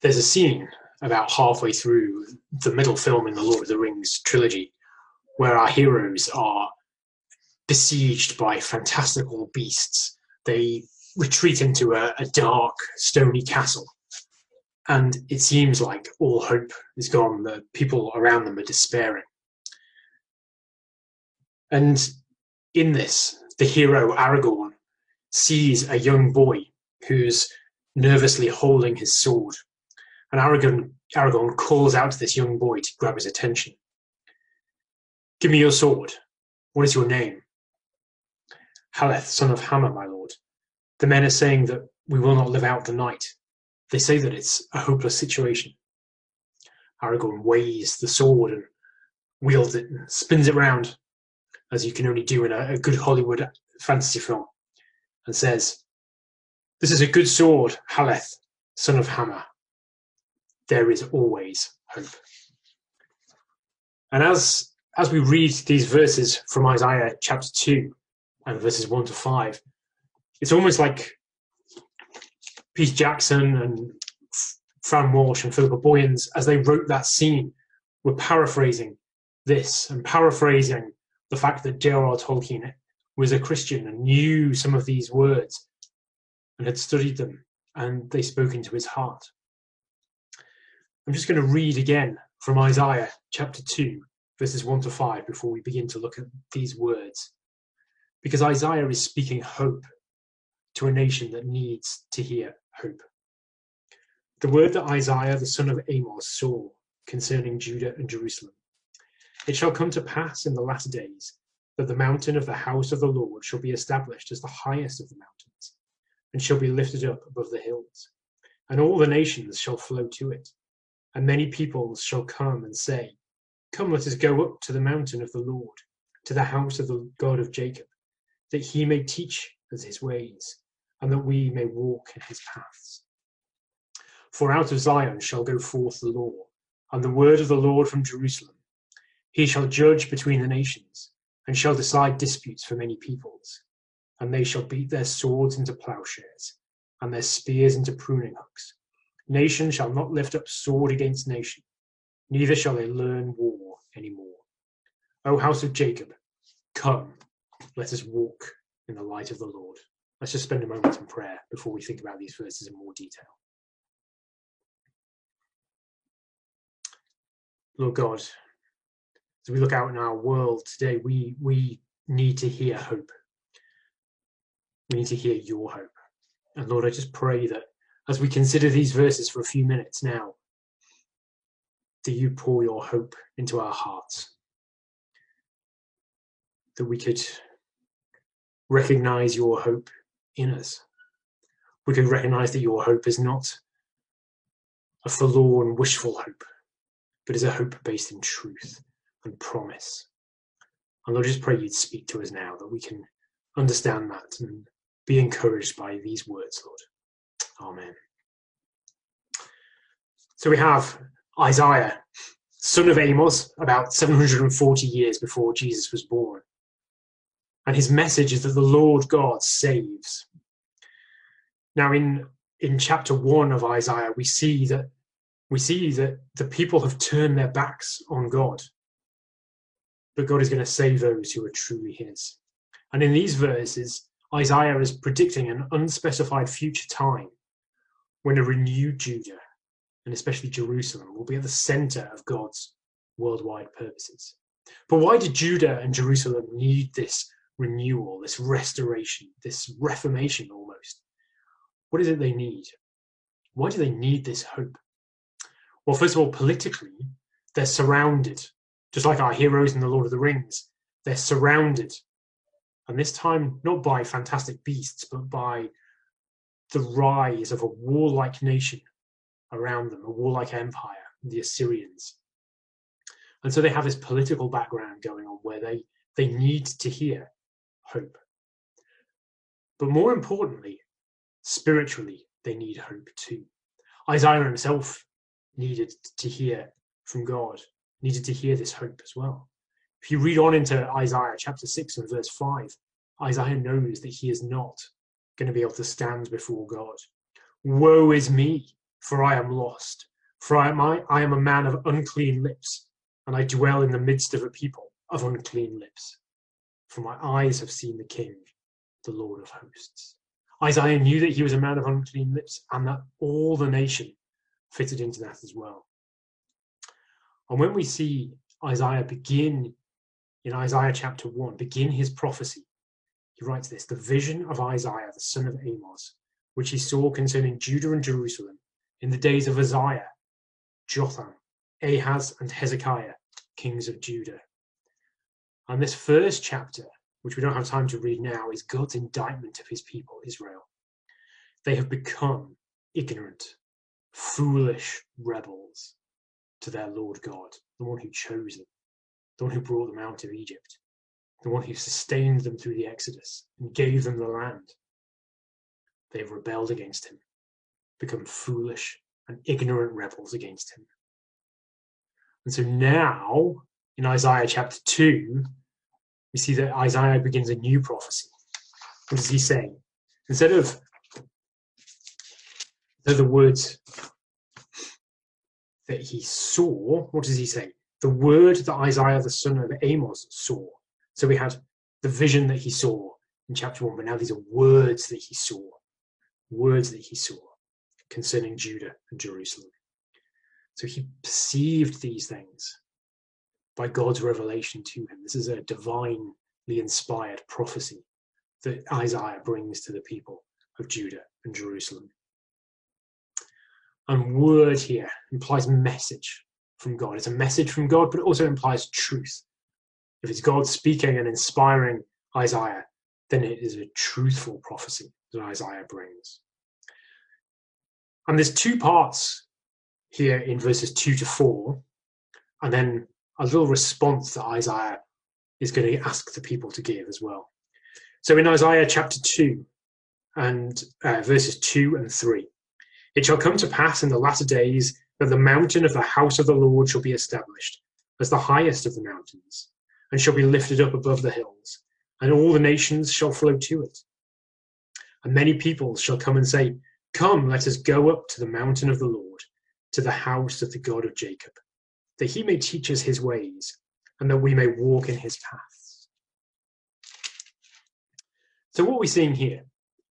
There's a scene about halfway through the middle film in the Lord of the Rings trilogy where our heroes are besieged by fantastical beasts. They retreat into a dark, stony castle, and it seems like all hope is gone. The people around them are despairing. And in this, the hero Aragorn sees a young boy who's nervously holding his sword. And Aragorn calls out to this young boy to grab his attention. "Give me your sword. What is your name?" "Haleth, son of Hammer, my lord. The men are saying that we will not live out the night. They say that it's a hopeless situation." Aragorn weighs the sword and wields it and spins it round, as you can only do in a good Hollywood fantasy film, and says, "This is a good sword, Haleth, son of Hammer. There is always hope." And as we read these verses from Isaiah chapter 2 and verses 1 to 5, it's almost like Peter Jackson and Fran Walsh and Philippa Boyens, as they wrote that scene, were paraphrasing this and paraphrasing the fact that J.R.R. Tolkien was a Christian and knew some of these words and had studied them, and they spoke into his heart. I'm just going to read again from Isaiah chapter 2, verses 1 to 5, before we begin to look at these words, because Isaiah is speaking hope to a nation that needs to hear hope. The word that Isaiah, the son of Amos, saw concerning Judah and Jerusalem. "It shall come to pass in the latter days that the mountain of the house of the Lord shall be established as the highest of the mountains, and shall be lifted up above the hills. And all the nations shall flow to it. And many peoples shall come and say, Come, let us go up to the mountain of the Lord, to the house of the God of Jacob, that he may teach us his ways, and that we may walk in his paths. For out of Zion shall go forth the law, and the word of the Lord from Jerusalem. He shall judge between the nations, and shall decide disputes for many peoples. And they shall beat their swords into plowshares, and their spears into pruning hooks. Nation shall not lift up sword against nation, neither shall they learn war any more. O house of Jacob, come, let us walk in the light of the Lord." Let's just spend a moment in prayer before we think about these verses in more detail. Lord God, as we look out in our world today, we need to hear hope. We need to hear your hope. And Lord, I just pray that as we consider these verses for a few minutes now, that you pour your hope into our hearts, that we could recognize your hope in us. We could recognize that your hope is not a forlorn, wishful hope, but is a hope based in truth and promise. And Lord, I just pray you'd speak to us now, that we can understand that and be encouraged by these words, Lord. Amen. So we have Isaiah, son of Amos, about 740 years before Jesus was born. And his message is that the Lord God saves. Now in chapter 1 of Isaiah, we see that the people have turned their backs on God. But God is going to save those who are truly his. And in these verses, Isaiah is predicting an unspecified future time when a renewed Judah, and especially Jerusalem, will be at the center of God's worldwide purposes. But why did Judah and Jerusalem need this renewal, this restoration, this reformation almost? What is it they need? Why do they need this hope? Well, first of all, politically, they're surrounded, just like our heroes in the Lord of the Rings. They're surrounded, and this time not by fantastic beasts, but by the rise of a warlike nation around them, a warlike empire, the Assyrians. And so they have this political background going on where they need to hear hope. But more importantly, spiritually, they need hope too. Isaiah himself needed to hear from God, needed to hear this hope as well. If you read on into Isaiah chapter 6 and verse 5, Isaiah knows that he is not going to be able to stand before God. Woe is me, for I am lost. For I am a man of unclean lips, and I dwell in the midst of a people of unclean lips. For my eyes have seen the King, the Lord of hosts. Isaiah knew that he was a man of unclean lips, and that all the nation fitted into that as well. And when we see Isaiah begin in Isaiah chapter 1, begin his prophecy, he writes this: the vision of Isaiah, the son of Amos, which he saw concerning Judah and Jerusalem in the days of Uzziah, Jotham, Ahaz, and Hezekiah, kings of Judah. And this first chapter, which we don't have time to read now, is God's indictment of his people, Israel. They have become ignorant, foolish rebels to their Lord God, the one who chose them, the one who brought them out of Egypt, the one who sustained them through the Exodus and gave them the land. They have rebelled against him, become foolish and ignorant rebels against him. And so now, in Isaiah chapter 2, we see that Isaiah begins a new prophecy. What does he say? Instead of the words that he saw, what does he say? The word that Isaiah, the son of Amos, saw. So we had the vision that he saw in chapter 1, but now these are words that he saw. Words that he saw concerning Judah and Jerusalem. So he perceived these things by God's revelation to him. This is a divinely inspired prophecy that Isaiah brings to the people of Judah and Jerusalem. And word here implies message from God. It's a message from God, but it also implies truth. If it's God speaking and inspiring Isaiah, then it is a truthful prophecy that Isaiah brings. And there's two parts here in verses 2 to 4, and then a little response that Isaiah is going to ask the people to give as well. So in Isaiah chapter 2 and verses 2 and 3, it shall come to pass in the latter days that the mountain of the house of the Lord shall be established as the highest of the mountains, and shall be lifted up above the hills, and all the nations shall flow to it. And many peoples shall come and say, come, let us go up to the mountain of the Lord, to the house of the God of Jacob, that he may teach us his ways, and that we may walk in his paths. So what we're seeing here,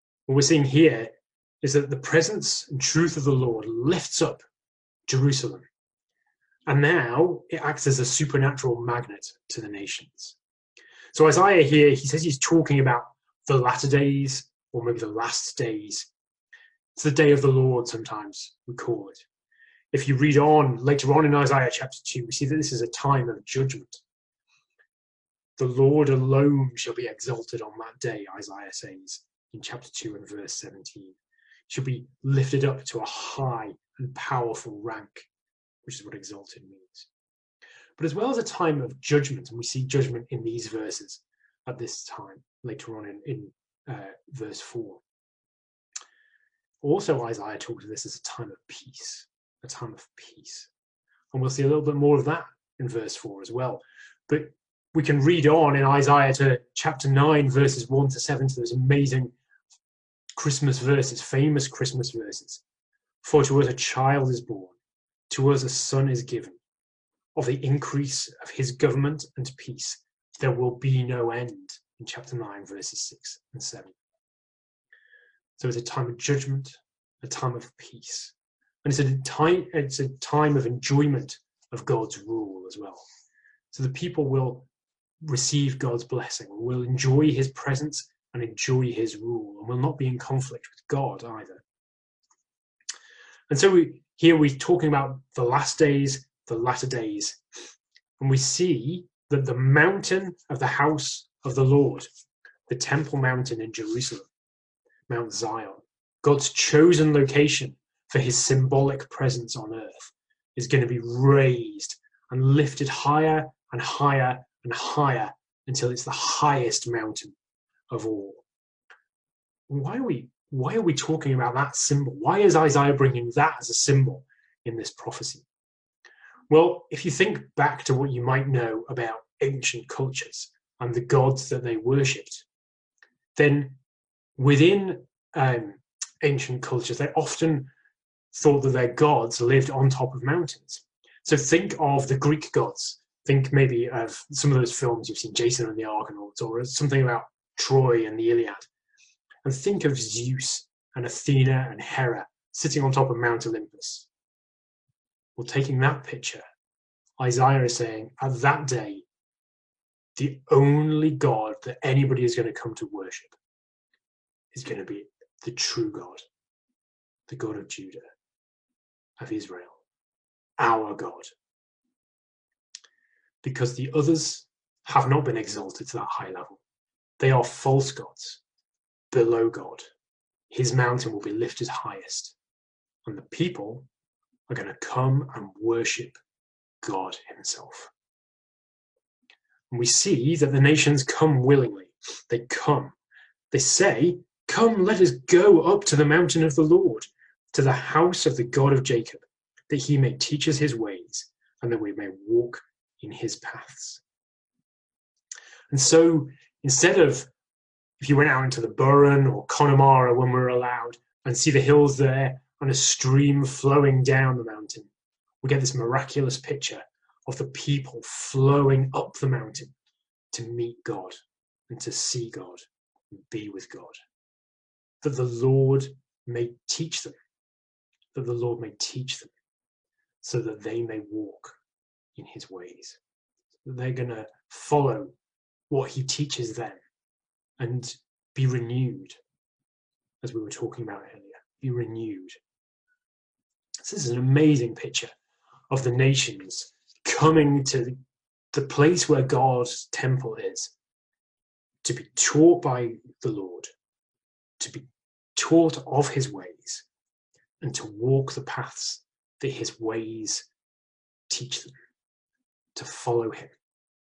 is that the presence and truth of the Lord lifts up Jerusalem. And now it acts as a supernatural magnet to the nations. So Isaiah here, he says he's talking about the latter days, or maybe the last days. It's the day of the Lord, sometimes we call it. If you read on, later on in Isaiah chapter 2, we see that this is a time of judgment. The Lord alone shall be exalted on that day, Isaiah says in chapter 2 and verse 17. Shall be lifted up to a high and powerful rank, which is what exalted means. But as well as a time of judgment, and we see judgment in these verses at this time, later on in verse 4. Also, Isaiah talks of this as a time of peace, a time of peace. And we'll see a little bit more of that in verse 4 as well. But we can read on in Isaiah to chapter 9, verses 1 to 7, to those amazing Christmas verses, famous Christmas verses. For to us a child is born, to us a son is given. Of the increase of his government and peace, there will be no end, in chapter 9, verses 6 and 7. So it's a time of judgment, a time of peace. And it's a time of enjoyment of God's rule as well. So the people will receive God's blessing, will enjoy his presence and enjoy his rule, and will not be in conflict with God either. And so here we're talking about the last days, the latter days, and we see that the mountain of the house of the Lord, the Temple Mountain in Jerusalem, Mount Zion, God's chosen location for his symbolic presence on earth, is going to be raised and lifted higher and higher and higher until it's the highest mountain of all. Why are we talking about that symbol? Why is Isaiah bringing that as a symbol in this prophecy? Well, if you think back to what you might know about ancient cultures and the gods that they worshipped, then within ancient cultures, they often thought that their gods lived on top of mountains. So think of the Greek gods. Think maybe of some of those films you've seen, Jason and the Argonauts, or something about Troy and the Iliad. And think of Zeus and Athena and Hera sitting on top of Mount Olympus. Well, taking that picture, Isaiah is saying, at that day, the only God that anybody is going to come to worship is going to be the true God, the God of Judah, of Israel, our God. Because the others have not been exalted to that high level. They are false gods, below God. His mountain will be lifted highest, and the people are going to come and worship God himself. And we see that the nations come willingly. They come. They say, "Come, let us go up to the mountain of the Lord, to the house of the God of Jacob, that he may teach us his ways, and that we may walk in his paths." And so instead of, if you went out into the Burren or Connemara when we were allowed and see the hills there and a stream flowing down the mountain, we get this miraculous picture of the people flowing up the mountain to meet God and to see God and be with God. That the Lord may teach them, that the Lord may teach them so that they may walk in his ways. They're going to follow what he teaches them and be renewed, as we were talking about earlier, be renewed. This is an amazing picture of the nations coming to the place where God's temple is, to be taught by the Lord, to be taught of his ways, and to walk the paths that his ways teach them, to follow him.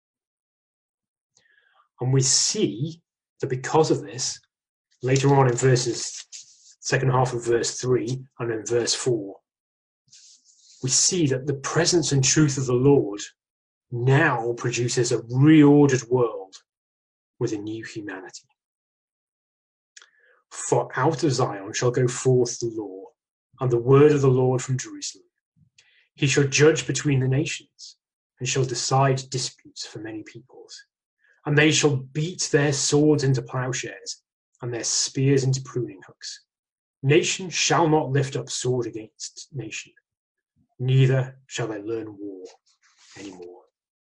And we see that because of this, later on in second half of verse 3 and in verse 4, we see that the presence and truth of the Lord now produces a reordered world with a new humanity. For out of Zion shall go forth the law, and the word of the Lord from Jerusalem. He shall judge between the nations, and shall decide disputes for many peoples. And they shall beat their swords into plowshares, and their spears into pruning hooks. Nation shall not lift up sword against nation, neither shall they learn war anymore.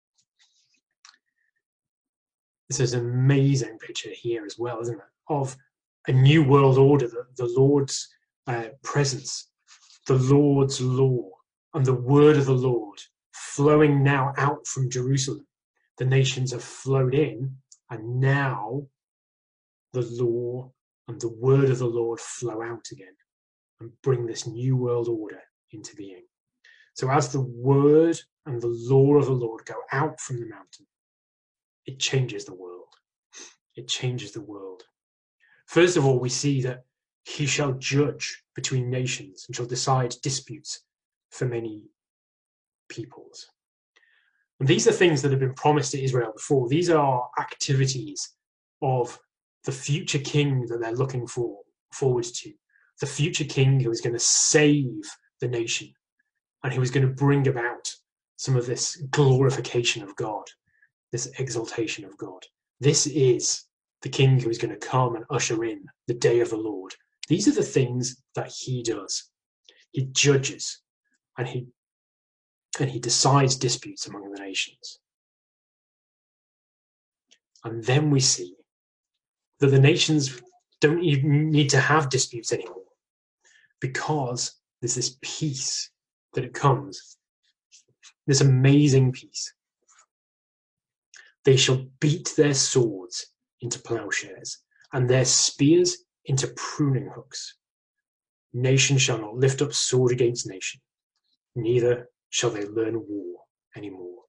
This is an amazing picture here as well, isn't it? Of a new world order, the Lord's presence, the Lord's law, and the word of the Lord flowing now out from Jerusalem. The nations have flowed in, and now the law and the word of the Lord flow out again and bring this new world order into being. So as the word and the law of the Lord go out from the mountain, it changes the world. It changes the world. First of all, we see that he shall judge between nations and shall decide disputes for many peoples. And these are things that have been promised to Israel before. These are activities of the future king that they're looking forward to. The future king who is going to save the nation and who is going to bring about some of this glorification of God, this exaltation of God. This is the king who is going to come and usher in the day of the Lord. These are the things that he does. He judges and he decides disputes among the nations. And then we see that the nations don't even need to have disputes anymore, because there's this peace that it comes, this amazing peace. They shall beat their swords into plowshares and their spears into pruning hooks. Nation shall not lift up sword against nation, neither shall they learn war anymore.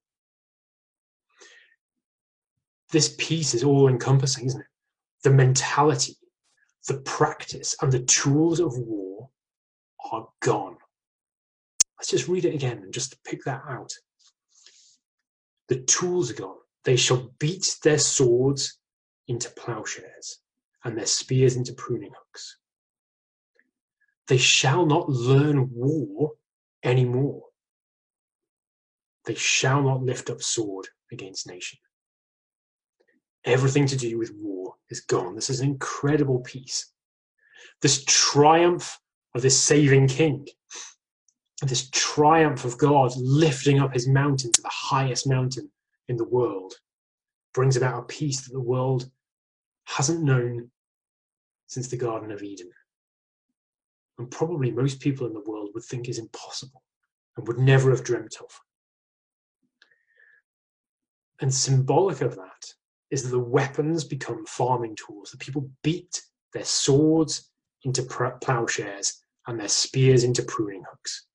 This peace is all encompassing, isn't it? The mentality, the practice, and the tools of war are gone. Let's just read it again and just pick that out. The tools are gone. They shall beat their swords into plowshares and their spears into pruning hooks. they shall not learn war anymore. They shall not lift up sword against nation. Everything to do with war is gone. This is an incredible peace. This triumph of this saving king, this triumph of God lifting up his mountain to the highest mountain in the world, brings about a peace that the world hasn't known since the Garden of Eden. And probably most people in the world would think is impossible and would never have dreamt of. And symbolic of that is that the weapons become farming tools. The people beat their swords into plowshares and their spears into pruning hooks.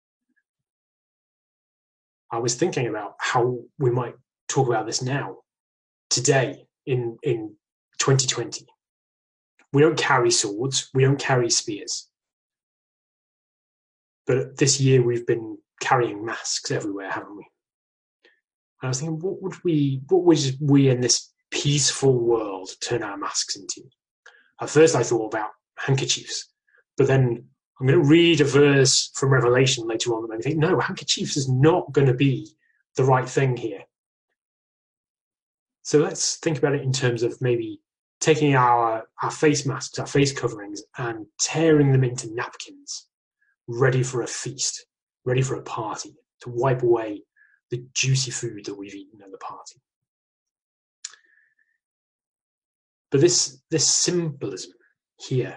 I was thinking about how we might talk about this now, today, in 2020. We don't carry swords, we don't carry spears. But this year we've been carrying masks everywhere, haven't we? And I was thinking, what would we in this peaceful world turn our masks into? At first I thought about handkerchiefs, but then I'm going to read a verse from Revelation later on that made me think, no, handkerchiefs is not going to be the right thing here. So let's think about it in terms of maybe taking our face masks, our face coverings, and tearing them into napkins, ready for a feast, ready for a party, to wipe away the juicy food that we've eaten at the party. But this symbolism here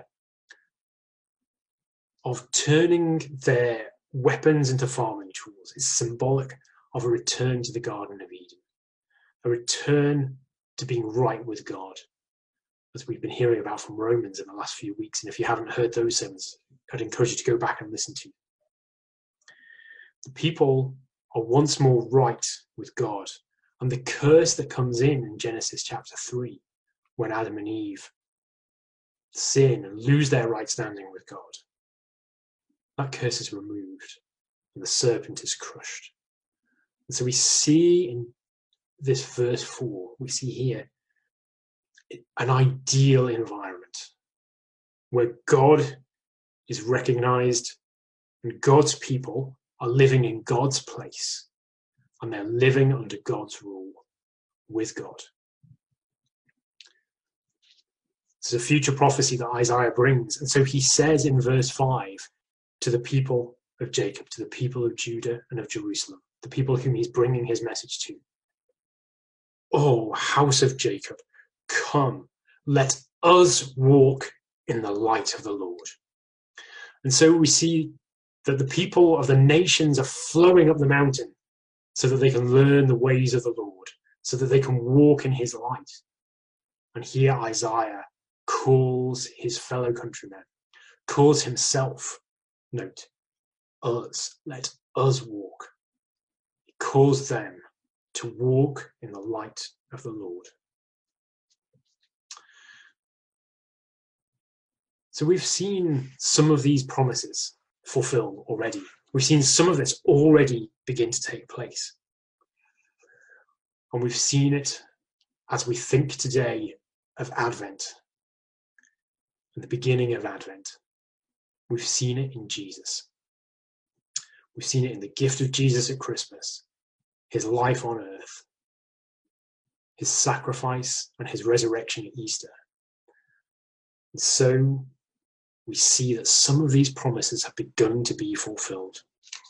of turning their weapons into farming tools is symbolic of a return to the Garden of Eden, a return to being right with God, as we've been hearing about from Romans in the last few weeks. And if you haven't heard those sermons, I'd encourage you to go back and listen to. The people are once more right with God, and the curse that comes in Genesis chapter 3, when Adam and Eve sin and lose their right standing with God, that curse is removed and the serpent is crushed. And so we see in this verse 4, we see here an ideal environment where God is recognized and God's people are living in God's place, and they're living under God's rule with God. This is a future prophecy that Isaiah brings. And so he says in verse 5 to the people of Jacob, to the people of Judah and of Jerusalem, the people whom he's bringing his message to, "O house of Jacob, come, let us walk in the light of the Lord." And so we see that the people of the nations are flowing up the mountain so that they can learn the ways of the Lord, so that they can walk in his light. And here Isaiah calls his fellow countrymen, calls himself, note, us, let us walk. He calls them to walk in the light of the Lord. So we've seen some of these promises fulfilled already. We've seen some of this already begin to take place. And we've seen it as we think today of Advent, at the beginning of Advent. We've seen it in Jesus. We've seen it in the gift of Jesus at Christmas, his life on earth, his sacrifice and his resurrection at Easter. And so we see that some of these promises have begun to be fulfilled.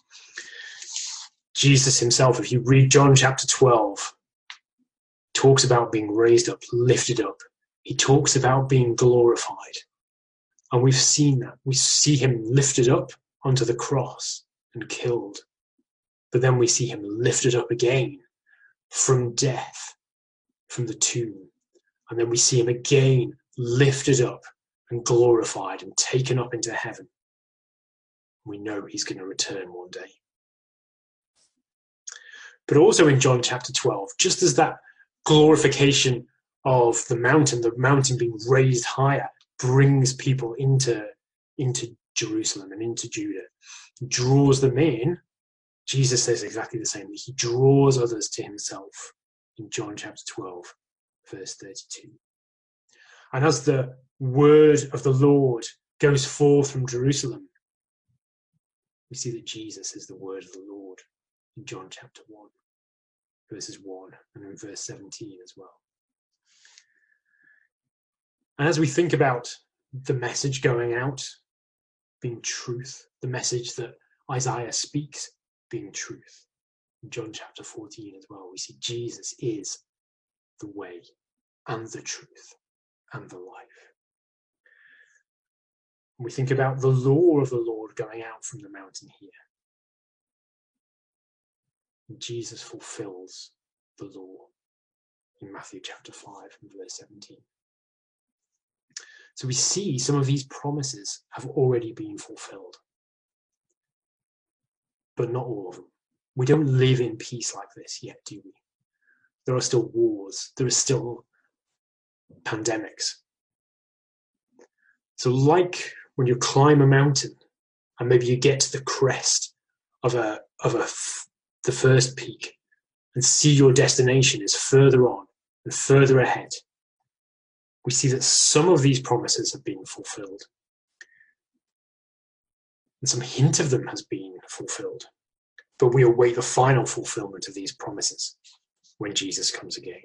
Jesus himself, if you read John chapter 12, talks about being raised up, lifted up. He talks about being glorified. And we've seen that. We see him lifted up onto the cross and killed. But then we see him lifted up again from death, from the tomb. And then we see him again lifted up and glorified and taken up into heaven. We know he's going to return one day. But also in John chapter 12, just as that glorification of the mountain being raised higher, brings people into Jerusalem and into Judah, draws them in, Jesus says exactly the same. He draws others to himself in John chapter 12, verse 32. And as the word of the Lord goes forth from Jerusalem, we see that Jesus is the word of the Lord in John chapter 1, verses 1, and in verse 17 as well. And as we think about the message going out being truth, the message that Isaiah speaks being truth, in John chapter 14 as well, we see Jesus is the way and the truth and the life. And we think about the law of the Lord going out from the mountain here. And Jesus fulfills the law in Matthew chapter 5 and verse 17. So we see some of these promises have already been fulfilled, but not all of them. We don't live in peace like this yet, do we? There are still wars. There are still pandemics. So like when you climb a mountain and maybe you get to the crest of the first peak and see your destination is further on and further ahead, we see that some of these promises have been fulfilled. And some hint of them has been fulfilled. But we await the final fulfillment of these promises when Jesus comes again.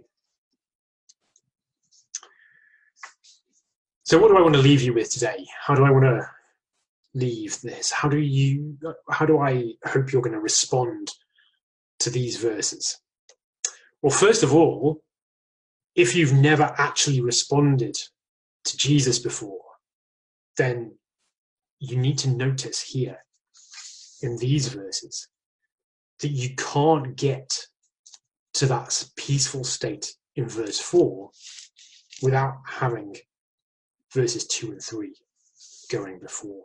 So what do I want to leave you with today? How do I want to leave this? How do I hope you're going to respond to these verses? Well, first of all, if you've never actually responded to Jesus before, then you need to notice here in these verses that you can't get to that peaceful state in verse 4 without having verses 2 and 3 going before.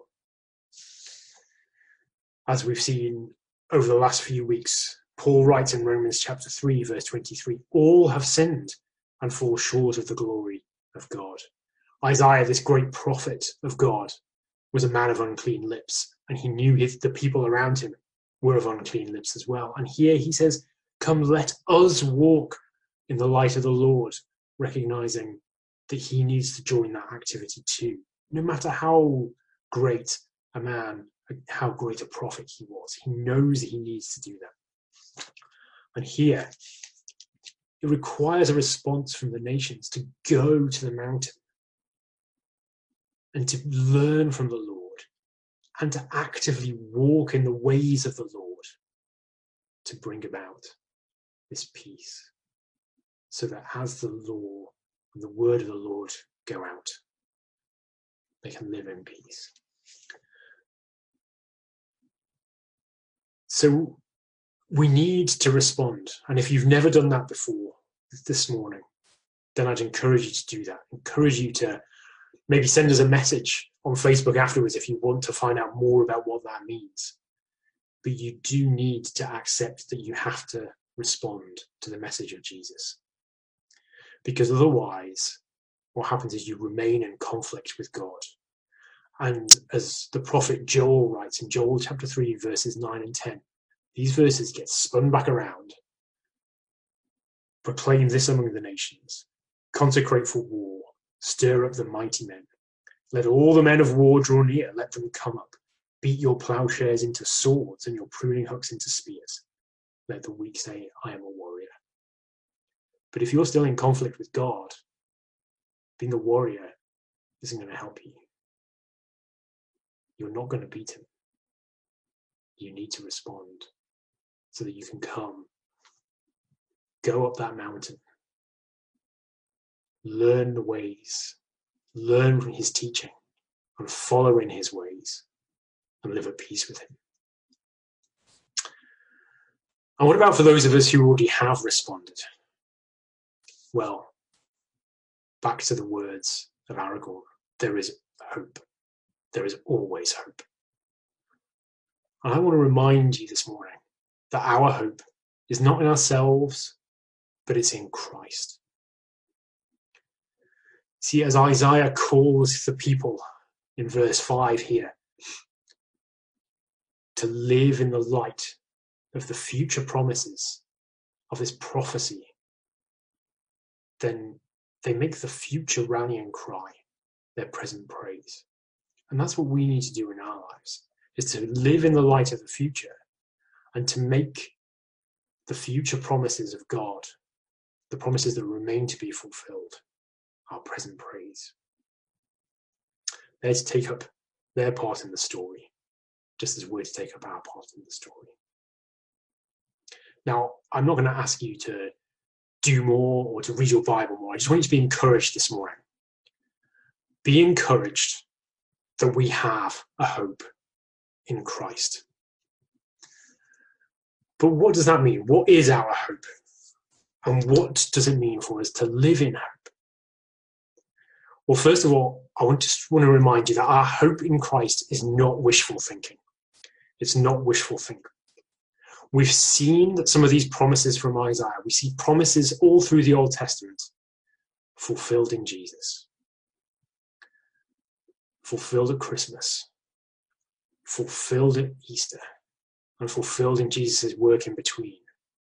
As we've seen over the last few weeks, Paul writes in Romans chapter 3, verse 23, all have sinned and fall short of the glory of God. Isaiah, this great prophet of God, was a man of unclean lips, and he knew the people around him were of unclean lips as well. And here he says, come, let us walk in the light of the Lord, recognizing that he needs to join that activity too. No matter how great a man, how great a prophet he was, he knows that he needs to do that. And here, it requires a response from the nations to go to the mountain and to learn from the Lord and to actively walk in the ways of the Lord to bring about this peace, so that as the law and the word of the Lord go out, they can live in peace. So we need to respond. And if you've never done that before this morning, then I'd encourage you to do that. Encourage you to maybe send us a message on Facebook afterwards if you want to find out more about what that means. But you do need to accept that you have to respond to the message of Jesus. Because otherwise, what happens is you remain in conflict with God. And as the prophet Joel writes in Joel chapter 3, verses 9 and 10, these verses get spun back around. Proclaim this among the nations. Consecrate for war. Stir up the mighty men. Let all the men of war draw near. Let them come up. Beat your plowshares into swords and your pruning hooks into spears. Let the weak say, I am a warrior. But if you're still in conflict with God, being a warrior isn't going to help you. You're not going to beat him. You need to respond so that you can come, go up that mountain, learn the ways, learn from his teaching, and follow in his ways, and live at peace with him. And what about for those of us who already have responded? Well, back to the words of Aragorn, there is hope. There is always hope. And I want to remind you this morning that our hope is not in ourselves, but it's in Christ. See, as Isaiah calls the people in verse 5 here to live in the light of the future promises of this prophecy, then they make the future rallying cry their present praise. And that's what we need to do in our lives, is to live in the light of the future and to make the future promises of God, the promises that remain to be fulfilled, our present praise. They're to take up their part in the story, just as we're to take up our part in the story. Now, I'm not going to ask you to do more or to read your Bible more. I just want you to be encouraged this morning. Be encouraged that we have a hope in Christ. But what does that mean? What is our hope? And what does it mean for us to live in hope? Well, first of all, I just want to remind you that our hope in Christ is not wishful thinking. It's not wishful thinking. We've seen that some of these promises from Isaiah, we see promises all through the Old Testament fulfilled in Jesus. Fulfilled at Christmas. Fulfilled at Easter. And fulfilled in Jesus' work in between.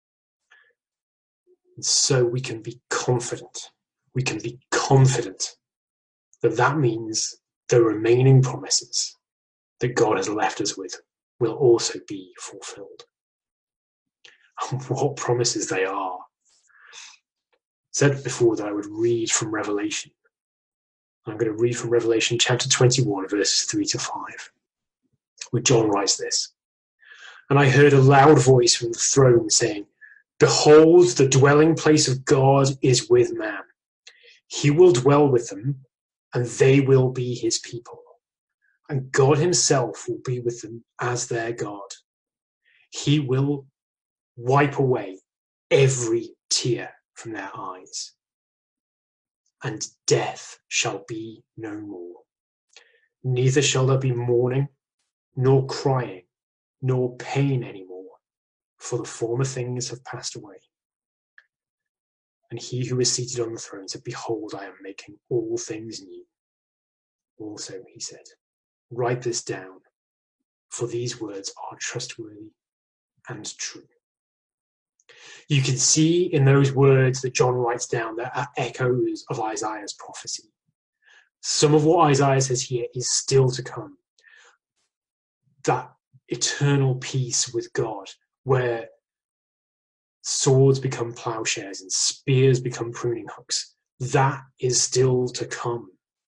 And so we can be confident. We can be confident that that means the remaining promises that God has left us with will also be fulfilled. And what promises they are. I said before that I would read from Revelation. I'm going to read from Revelation chapter 21, verses 3 to 5, where John writes this. And I heard a loud voice from the throne saying, "Behold, the dwelling place of God is with man. He will dwell with them, and they will be his people. And God himself will be with them as their God. He will wipe away every tear from their eyes. And death shall be no more. Neither shall there be mourning, nor crying, nor pain anymore, for the former things have passed away." And he who is seated on the throne said, "Behold, I am making all things new." Also, he said, "Write this down, for these words are trustworthy and true." You can see in those words that John writes down there are echoes of Isaiah's prophecy. Some of what Isaiah says here is still to come. That eternal peace with God, where swords become plowshares and spears become pruning hooks, that is still to come.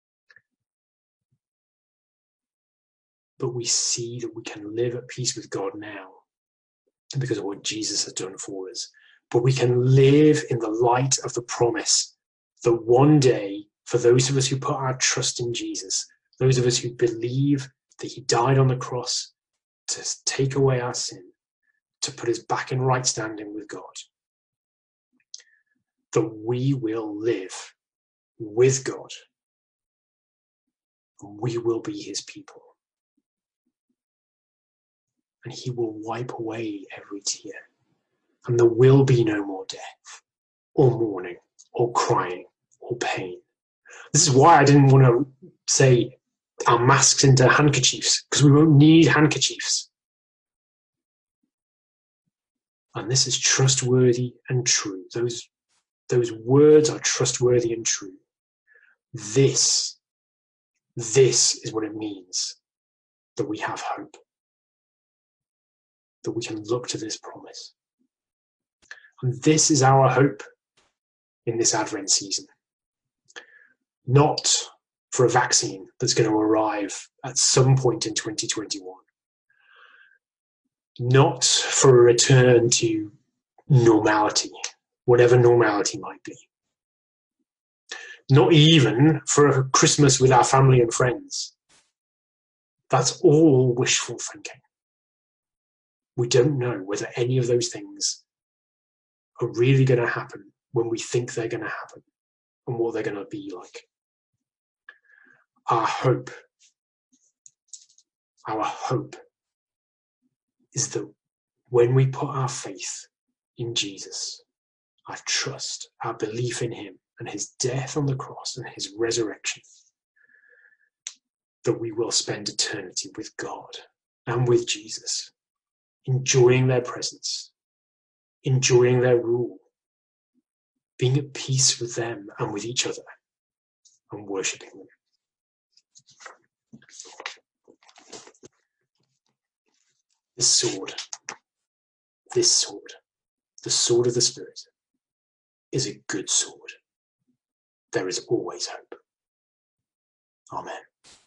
But we see that we can live at peace with God now because of what Jesus has done for us. But we can live in the light of the promise that one day, for those of us who put our trust in Jesus, those of us who believe that he died on the cross to take away our sin, to put us back in right standing with God, that we will live with God. And we will be his people. And he will wipe away every tear. And there will be no more death, or mourning, or crying, or pain. This is why I didn't want to say our masks into handkerchiefs, because we won't need handkerchiefs. And this is trustworthy and true. Those words are trustworthy and true. This is what it means that we have hope, that we can look to this promise. And this is our hope in this Advent season. Not for a vaccine that's going to arrive at some point in 2021. Not for a return to normality, whatever normality might be. Not even for a Christmas with our family and friends. That's all wishful thinking. We don't know whether any of those things are really going to happen when we think they're going to happen and what they're going to be like. Our hope is that when we put our faith in Jesus, our trust, our belief in him and his death on the cross and his resurrection, that we will spend eternity with God and with Jesus, enjoying their presence, enjoying their rule, being at peace with them and with each other, and worshipping them. this sword, the sword of the Spirit, is a good sword. There is always hope. Amen.